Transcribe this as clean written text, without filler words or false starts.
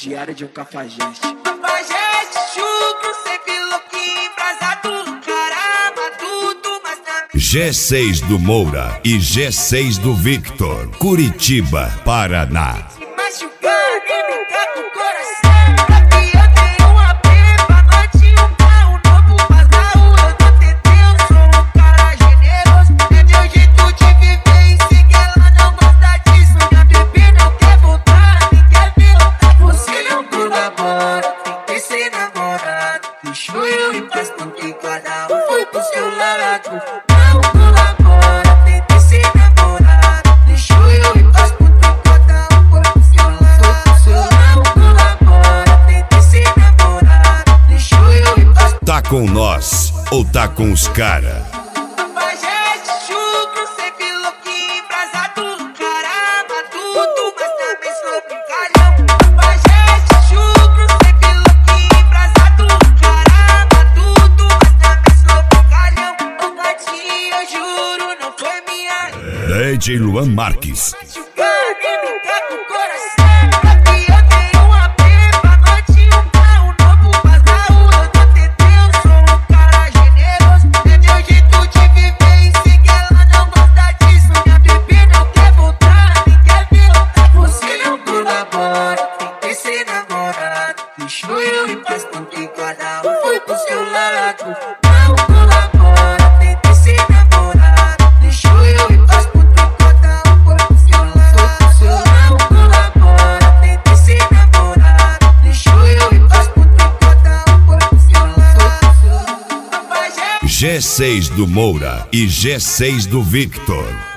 Diário de um cafajeste. Cafajeste, chucro, sempre louquinho, embrasado, caramba, tudo, mas também G6 do Moura e G6 do Victor, Curitiba, Paraná. se machucar, nem brincar com o coração. Aqui eu tenho uma pepa, noite um carro novo, mas na rua eu tô tentando. Eu sou um cara generoso, é meu jeito de viver e sei que ela não gosta disso. Minha bebê não quer voltar, nem quer ver outra. Você não colabora, tem que ser namorado. Deixou eu em paz porque cada um foi pro seu lado. Não colabora, tem que ser namorado. Deixou eu em paz porque cada um foi pro seu lado. Não colabora, tem que ser namorado. Deixou eu em paz. Tá com nós ou tá com os cara? Cafajeste, chucro, sempre louquinho, embrasado, caramba, tudo, mas também sou brincalhão. Cafajeste, chucro, sempre louquinho, embrasado, caramba, tudo, mas também sou brincalhão. Ô gatinho, eu juro, não foi minha DJ Luan Marques. machucar, nem brincar com o coração. Aqui eu tenho uma pepa, noite um carro novo, mas na rua eu tô tentando. Eu sou um cara generoso, é meu jeito de viver e sei que ela não gosta disso. Minha bebê não quer voltar, nem quer ver outra. Você não colabora, tem que ser namorado. Deixou eu em paz porque cada um foi pro seu lado. Não colabora, tem que ser namorado. Deixou eu em paz porque cada um foi pro seu lado. Não colabora, tem que ser namorado. Deixou eu em paz porque cada um foi pro seu lado. Cafajeste, G6 do Moura e G6 do Victor,